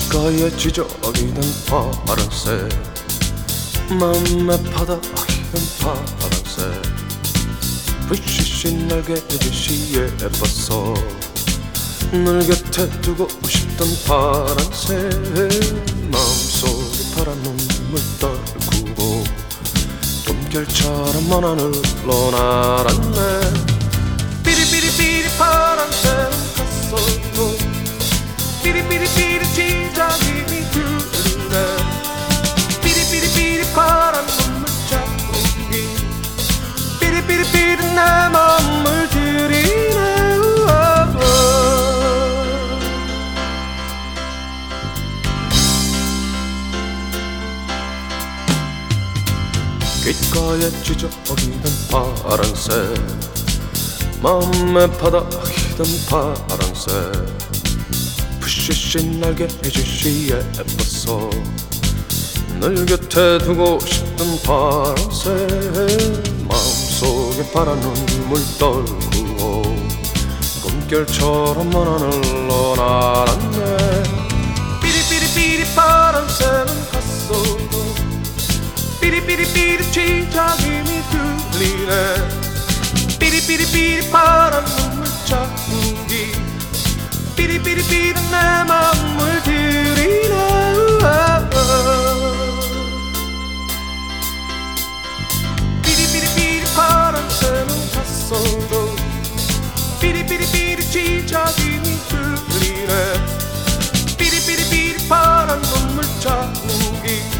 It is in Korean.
귓가에 지저귀는 파란새 맘에 파닥이는 파란새 불시시 날개짓이 예뻐서 늘 곁에 두고 싶던 파란새 마음속에 파란 눈물 떨구고 꿈결처럼 먼 하늘로 날았네. 삐리삐리삐리 파란새는 갔어도 삐리삐리삐리 지저귀니 들리네. 삐리삐리삐리 파란 눈물 자국이 삐리삐리삐리 내 맘을 들이네. 귓가에 지저귀는 파란새 맘에 파닥이던 파란새 푸시시 날개짓이 예뻐서 늘 곁에 두고 싶던 파란새 마음속에 파란 눈물 떨구고 꿈결처럼 먼 하늘로 날았네. 삐리삐리삐리 파란새는 갔어도 삐리삐리삐리 지저귀니 들리네. 삐리삐리삐리 파란 눈물 자국이 삐리삐리삐리 내 맘을 들이네. 삐리삐리삐리 파란새는 갔어도 삐리삐리삐리 지저귀니 들리네. 삐리삐리삐리 파란 눈물 자국이